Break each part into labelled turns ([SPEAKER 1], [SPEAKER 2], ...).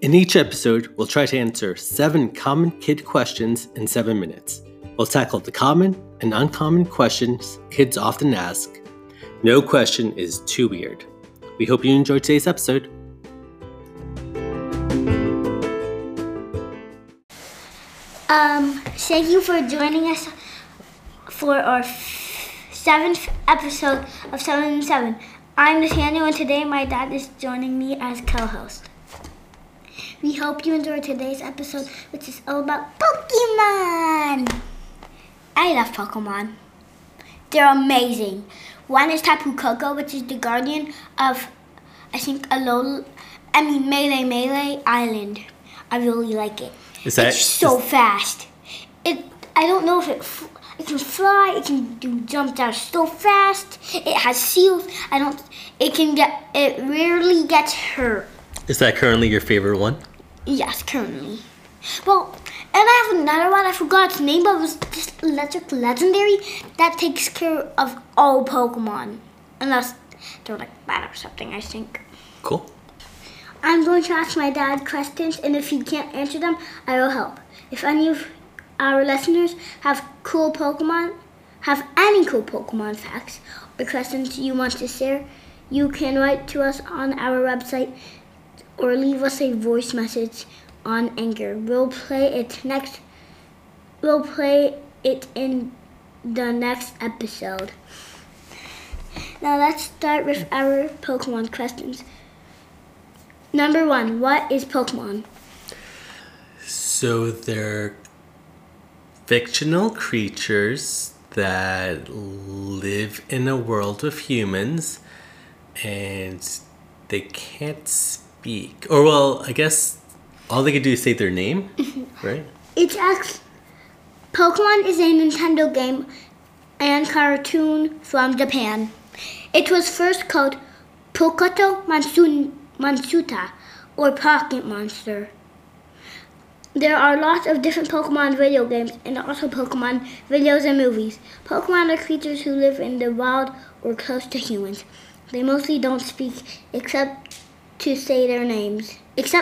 [SPEAKER 1] In each episode, we'll try to answer 7 common kid questions in 7 minutes. We'll tackle the common and uncommon questions kids often ask. No question is too weird. We hope you enjoyed today's episode.
[SPEAKER 2] Thank you for joining us for our 7th episode of 7 and 7. I'm Nathaniel, and today my dad is joining me as co-host. We hope you enjoyed today's episode, which is all about Pokemon. I love Pokemon. They're amazing. One is Tapu Koko, which is the guardian of, Melee Island. I really like it. It's so fast. I don't know if it can fly. It can do jump down so fast. It has seals. It rarely gets hurt.
[SPEAKER 1] Is that currently your favorite one?
[SPEAKER 2] Yes, currently. Well, and I have another one. I forgot its name, but it was just electric legendary that takes care of all Pokemon, unless they're like bad or something, I think.
[SPEAKER 1] Cool.
[SPEAKER 2] I'm going to ask my dad questions, and if he can't answer them, I will help. If any of our listeners have any cool Pokemon facts or questions you want to share, you can write to us on our website or leave us a voice message on Anchor. We'll play it in the next episode. Now let's start with our Pokemon questions. Number 1, what is Pokemon?
[SPEAKER 1] So they're fictional creatures that live in a world of humans, and they can't speak. Or, well, I guess all they can do is say their name, right?
[SPEAKER 2] Pokemon is a Nintendo game and cartoon from Japan. It was first called Poketo Mansuta, or Pocket Monster. There are lots of different Pokemon video games and also Pokemon videos and movies. Pokemon are creatures who live in the wild or close to humans. They mostly don't speak except to say their names.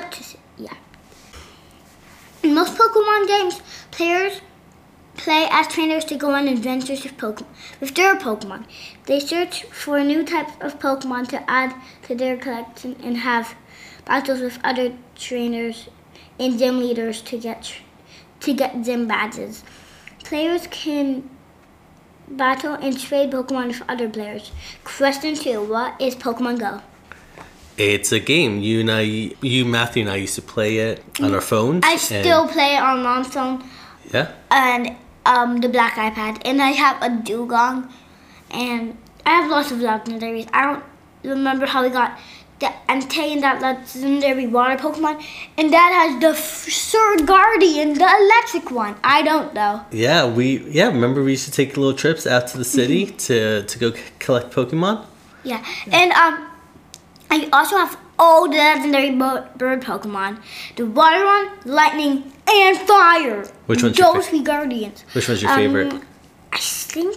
[SPEAKER 2] In most Pokemon games, players play as trainers to go on adventures with their Pokemon. They search for new types of Pokemon to add to their collection and have battles with other trainers and gym leaders to get gym badges. Players can battle and trade Pokemon with other players. Question 2, what is Pokemon Go?
[SPEAKER 1] It's a game. Matthew and I used to play it on our phones.
[SPEAKER 2] I still play it on Mom's phone.
[SPEAKER 1] Yeah.
[SPEAKER 2] And the black iPad. And I have a Dugong. And I have lots of legendaries. I don't remember how we got the Entei and that legendary water Pokemon. And Dad has the Third Guardian, the electric one. I don't know.
[SPEAKER 1] Yeah, remember we used to take little trips out to the city to go collect Pokemon?
[SPEAKER 2] Yeah. And I also have all the legendary bird Pokemon. The water one, lightning, and fire.
[SPEAKER 1] Which one's your favorite?
[SPEAKER 2] Those three guardians.
[SPEAKER 1] Which one's your favorite?
[SPEAKER 2] I think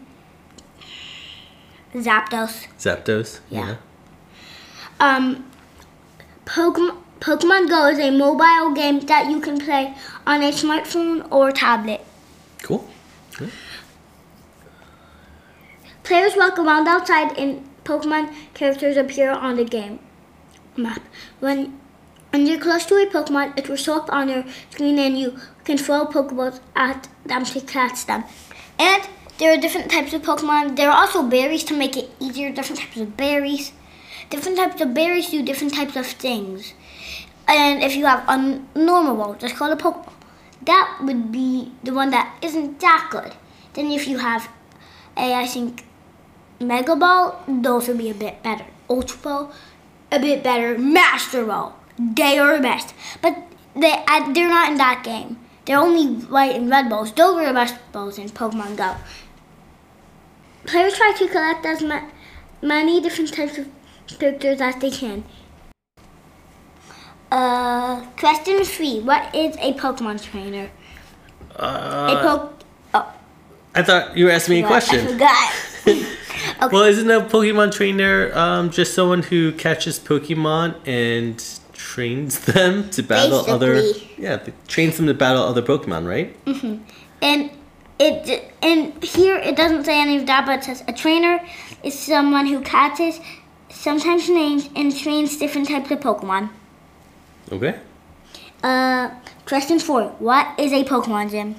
[SPEAKER 2] Zapdos.
[SPEAKER 1] Zapdos?
[SPEAKER 2] Yeah. Pokemon Go is a mobile game that you can play on a smartphone or tablet.
[SPEAKER 1] Cool. Good.
[SPEAKER 2] Players walk around outside and Pokemon characters appear on the game map. When you're close to a Pokemon, it will show up on your screen and you can throw Pokeballs at them to catch them. And there are different types of Pokemon. There are also berries to make it easier, different types of berries. Different types of berries do different types of things. And if you have a normal ball, just called a Pokeball, that would be the one that isn't that good. Then if you have Mega Ball, those would be a bit better. Ultra Ball, a bit better. Master Ball, they are the best. But they're not in that game. They're only white and red balls. Those are the best balls in Pokemon Go. Players try to collect as many different types of characters as they can. Question 3. What is a Pokemon trainer?
[SPEAKER 1] I thought you were asking me a question.
[SPEAKER 2] I forgot.
[SPEAKER 1] Okay. Well, isn't a Pokemon trainer just someone who catches Pokemon and trains them to battle
[SPEAKER 2] Basically.
[SPEAKER 1] trains them to battle other Pokemon, right?
[SPEAKER 2] And here it doesn't say any of that, but it says a trainer is someone who catches, sometimes names, and trains different types of Pokemon.
[SPEAKER 1] Okay.
[SPEAKER 2] Question 4. What is a Pokemon gym?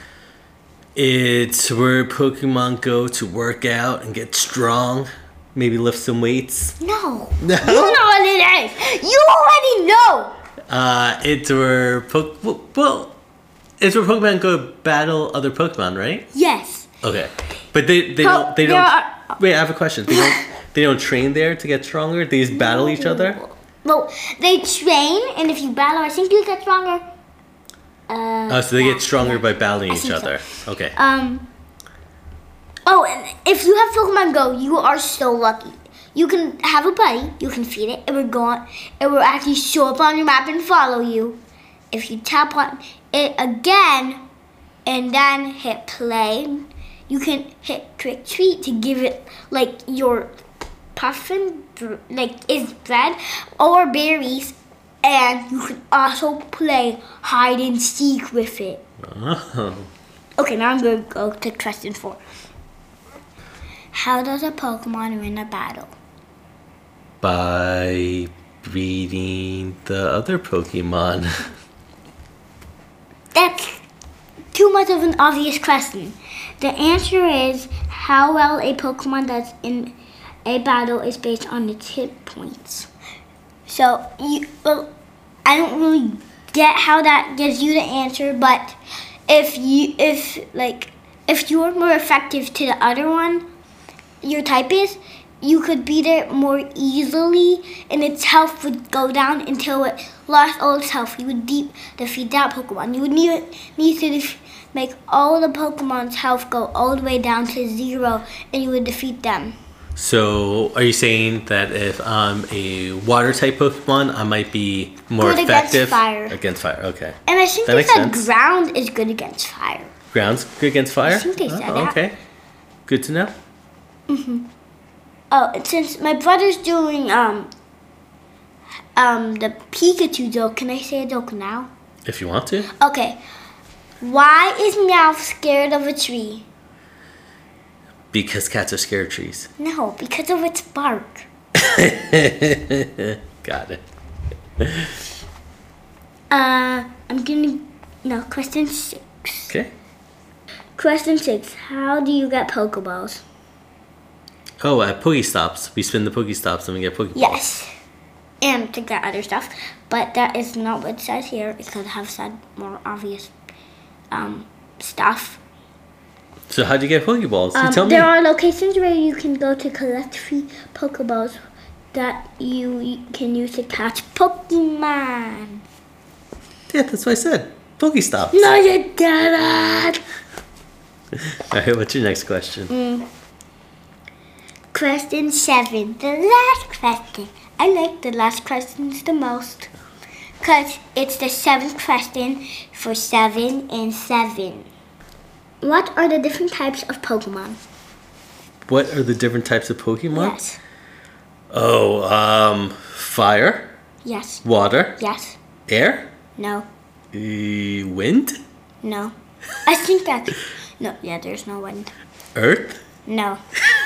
[SPEAKER 1] It's where Pokemon go to work out and get strong. Maybe lift some weights.
[SPEAKER 2] No.
[SPEAKER 1] No?
[SPEAKER 2] You know what it is. You already know.
[SPEAKER 1] It's where it's where Pokemon go battle other Pokemon, right?
[SPEAKER 2] Yes.
[SPEAKER 1] Okay. But they don't wait, I have a question. They don't train there to get stronger? They just battle each other?
[SPEAKER 2] Well, they train, and if you battle, I think you get stronger.
[SPEAKER 1] So they get stronger by battling each other.
[SPEAKER 2] So.
[SPEAKER 1] Okay.
[SPEAKER 2] Oh, and if you have Pokemon Go, you are so lucky. You can have a buddy, you can feed it, it will actually show up on your map and follow you. If you tap on it again and then hit play, you can hit Trick Treat to give it like your puffin, like is bread or berries, and you can also play hide and seek with it.
[SPEAKER 1] Oh.
[SPEAKER 2] Okay, now I'm going to go to question 4. How does a Pokemon win a battle?
[SPEAKER 1] By beating the other Pokemon.
[SPEAKER 2] That's too much of an obvious question. The answer is how well a Pokemon does in a battle is based on its hit points. So, I don't really get how that gives you the answer, but if you're more effective to the other one, your type is, you could beat it more easily, and its health would go down until it lost all its health. You would defeat that Pokemon. You would need to make all the Pokemon's health go all the way down to 0, and you would defeat them.
[SPEAKER 1] So, are you saying that if I'm a water type Pokemon, I might be more
[SPEAKER 2] Good
[SPEAKER 1] effective
[SPEAKER 2] against fire.
[SPEAKER 1] Against fire, okay.
[SPEAKER 2] And I think
[SPEAKER 1] That
[SPEAKER 2] they
[SPEAKER 1] makes
[SPEAKER 2] said
[SPEAKER 1] sense.
[SPEAKER 2] ground is good against fire.
[SPEAKER 1] Ground's good against fire?
[SPEAKER 2] I think they said that.
[SPEAKER 1] Okay. Good to know.
[SPEAKER 2] Oh, and since my brother's doing the Pikachu joke, can I say a joke now?
[SPEAKER 1] If you want to.
[SPEAKER 2] Okay. Why is Meowth scared of a tree?
[SPEAKER 1] Because cats are scared of trees.
[SPEAKER 2] No, because of its bark.
[SPEAKER 1] Got it.
[SPEAKER 2] Question 6.
[SPEAKER 1] Okay.
[SPEAKER 2] Question 6. How do you get Pokeballs?
[SPEAKER 1] Oh, at Pokestops. We spin the Pokestops and we get Pokeballs.
[SPEAKER 2] Yes. And to get other stuff. But that is not what it says here. It could have said more obvious stuff.
[SPEAKER 1] So how'd you get Pokeballs? You tell me.
[SPEAKER 2] There are locations where you can go to collect free Pokeballs that you can use to catch Pokemon.
[SPEAKER 1] Yeah, that's what I said. Pokestops.
[SPEAKER 2] No, you didn't.
[SPEAKER 1] Alright, what's your next question?
[SPEAKER 2] Question 7. The last question. I like the last questions the most. Because it's the 7th question for 7 and 7. What are the different types of Pokemon?
[SPEAKER 1] What are the different types of Pokemon?
[SPEAKER 2] Yes.
[SPEAKER 1] Oh, fire,
[SPEAKER 2] Yes.
[SPEAKER 1] water,
[SPEAKER 2] Yes.
[SPEAKER 1] air,
[SPEAKER 2] No.
[SPEAKER 1] wind,
[SPEAKER 2] No. I think that's... No, yeah, there's no wind.
[SPEAKER 1] earth,
[SPEAKER 2] No.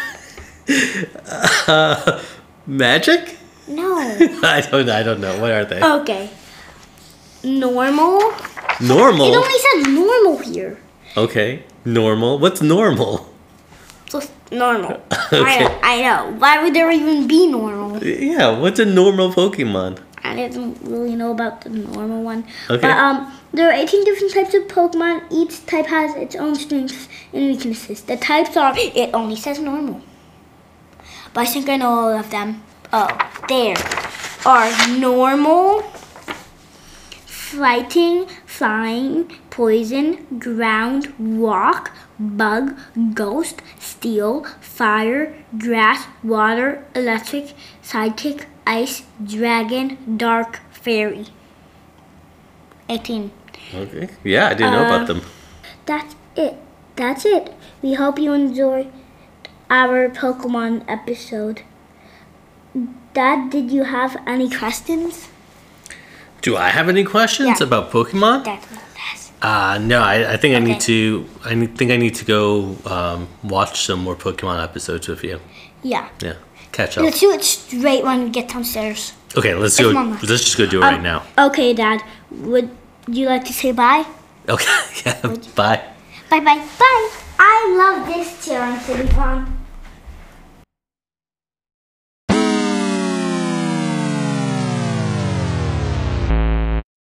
[SPEAKER 1] magic?
[SPEAKER 2] No.
[SPEAKER 1] I don't know. What are they?
[SPEAKER 2] Okay. Normal?
[SPEAKER 1] Normal?
[SPEAKER 2] It only says normal here.
[SPEAKER 1] Okay. Normal. What's normal?
[SPEAKER 2] Just normal.
[SPEAKER 1] Okay.
[SPEAKER 2] I know. Why would there even be normal?
[SPEAKER 1] Yeah, what's a normal Pokemon?
[SPEAKER 2] I didn't really know about the normal one.
[SPEAKER 1] Okay.
[SPEAKER 2] But there are 18 different types of Pokemon. Each type has its own strengths and weaknesses. The types are, it only says normal. But I think I know all of them. Oh, there are normal, fighting, flying, poison, ground, rock, bug, ghost, steel, fire, grass, water, electric, psychic, ice, dragon, dark, fairy. 18.
[SPEAKER 1] Okay. Yeah, I didn't know about them.
[SPEAKER 2] That's it. That's it. We hope you enjoyed our Pokemon episode. Dad, did you have any questions?
[SPEAKER 1] Do I have any questions
[SPEAKER 2] Yeah.
[SPEAKER 1] about Pokemon?
[SPEAKER 2] That's what it has.
[SPEAKER 1] No. I think I need
[SPEAKER 2] Okay.
[SPEAKER 1] to. Think I need to go watch some more Pokemon episodes with you.
[SPEAKER 2] Yeah.
[SPEAKER 1] Yeah, catch up.
[SPEAKER 2] Let's do it straight when we get downstairs.
[SPEAKER 1] Okay, let's
[SPEAKER 2] It's
[SPEAKER 1] go.
[SPEAKER 2] Mama.
[SPEAKER 1] Let's just go do it right now.
[SPEAKER 2] Okay, Dad. Would you like to say bye?
[SPEAKER 1] Okay. Yeah. Bye.
[SPEAKER 2] Bye bye. Bye. I love this chair I'm sitting on.